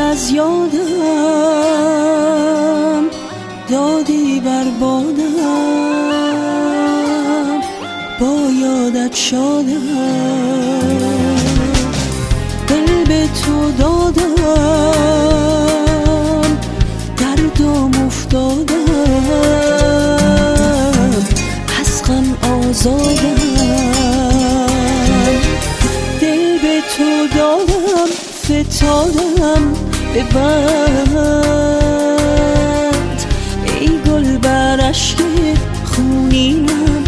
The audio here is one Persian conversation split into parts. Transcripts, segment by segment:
از یادم دادی بر بادم، با یادت شادم، دل به تو دادم، دردم افتادم، از غم آزادم، دل به تو دادم، فتادم به بند، ای گل بر اشک خونینم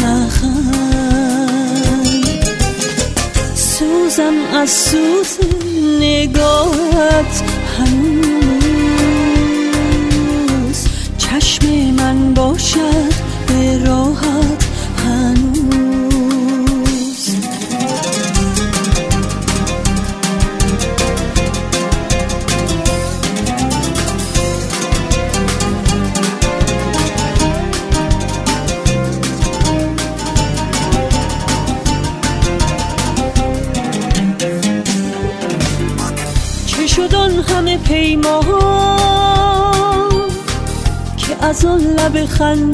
مخند، سوزم از سوز نگاهت هنوز، چشم من باشد به راحت هنوز. شد آن همه پیمان که از آن لب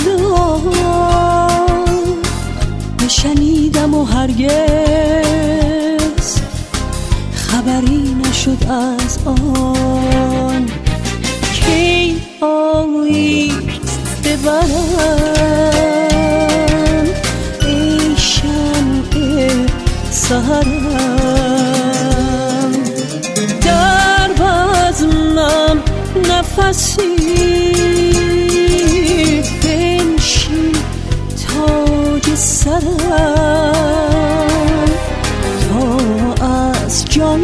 خندان نشنیدم و هرگز خبری نشد از آن، کی آیی ببرم ای شمع سحرم، در بزمم نفسی بنشین تاج سرم، تا از جان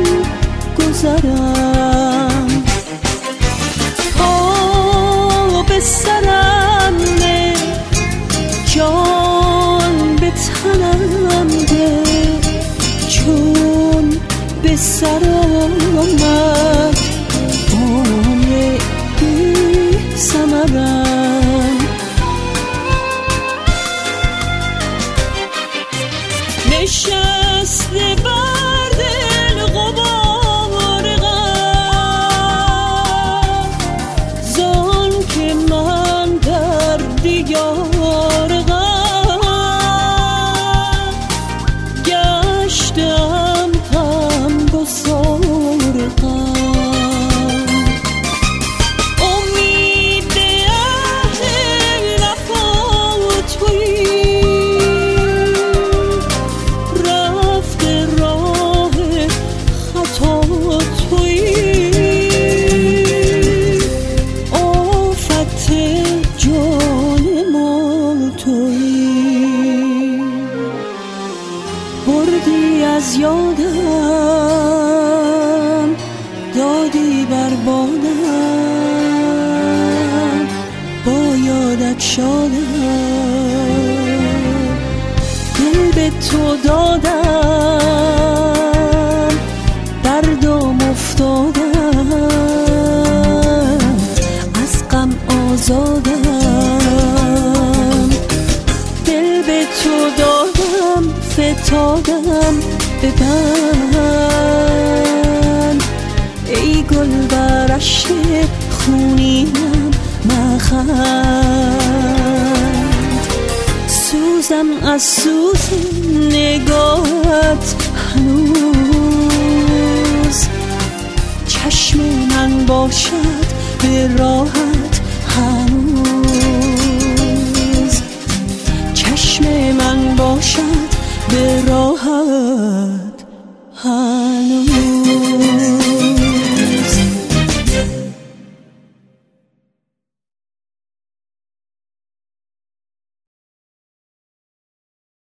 گذرم، پا به سرم نه، جان به تنم ده، چون به سرم آمد عمر بی ثمرم، نشسته بر دل غبار غم، زان که من در دیار غم گشتم غمگسار غم، امید اهل وفا تویی، رفته راه خطا تویی، آفت جان ما تویی، بردی از یادم دادی بر بادم، با یادت شادم، دل به تو دادم، دردم افتادم، از غم آزادم، دل به تو دادم، فتادم به بند، ای گل بر اشک خونینم مخند، سوزم از سوز نگاهت هنوز، چشم من باشد به راحت هنوز، چشم من باشد به راحت